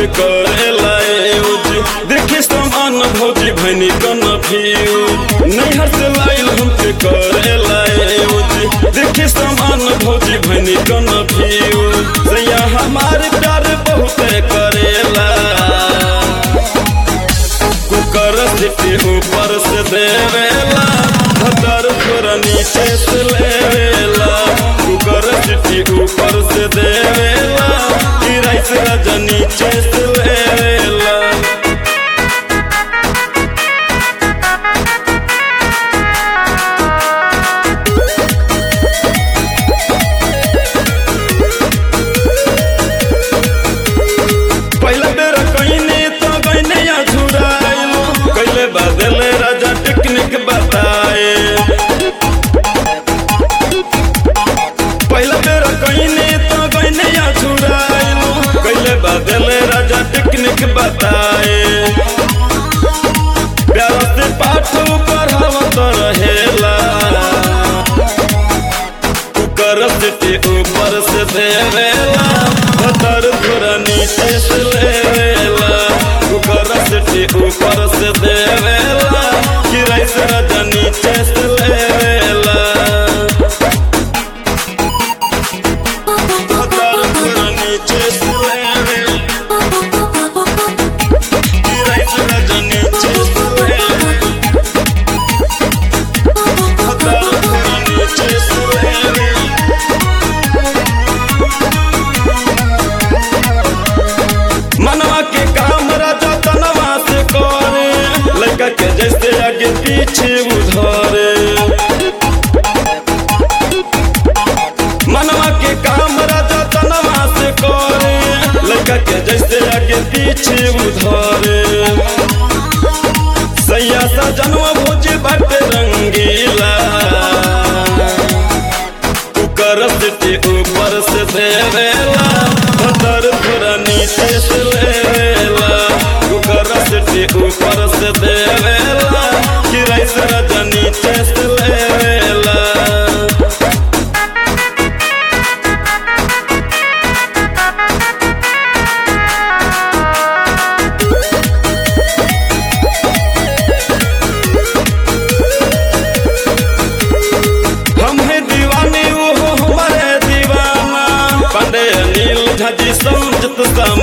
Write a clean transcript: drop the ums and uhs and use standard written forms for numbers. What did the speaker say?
हमके करेला यूज। देखी समान भौजी भैनी कन्फ्यूज, नैहर से लाइल हमके करेला यूज। देखी समान भौजी भैनी कन्फ्यूज, सैया हमारे प्यार बहुत करेला। कुकर सिटी ऊपर से देवेला, भतर थोड़ा नीचे से लेवेला। कुकर सिटी ऊपर से देवेला, राइस राजा नीचे से लेवेला। पहला बेरा कहने तो गईने झुराइलो, कैले बदले राजा टेक्निक बताए। पहला बेरा कहने तो गईने झुराइलो, कैले बदले राजा टेक्निक बताए। प्यार से पाठ पढ़ावत रहेला, कुकर सिटी ऊपर से देवेला, भतर थोड़ा नीचे से लेवेला। कुकर सिटी ऊपर से देवेला, राइस राजा नीचे से लेवेला। भतर थोड़ा नीचे से लेवेला, राइस राजा नीचे से लेवेला। भतर थोड़ा नीचे से लेवेला। मनवा के काम राजा तनवा से करे, लड़का के जैसे आगे पीछे उधरे। मनवा के काम राजा तनवा से करे, लड़का के जैसे आगे पीछे उधरे। सैया सजनवा भोजी बट रंगीला, कुकर सिटी ऊपर से देवेला, भतर थोड़ा नीचे से लेवेला। कुकर सिटी ऊपर से देवेला, राइस राजा नीचे से लेवेला। हम है दीवानी वो हमारे दीवाना, पांडे अनिल झाजी समझत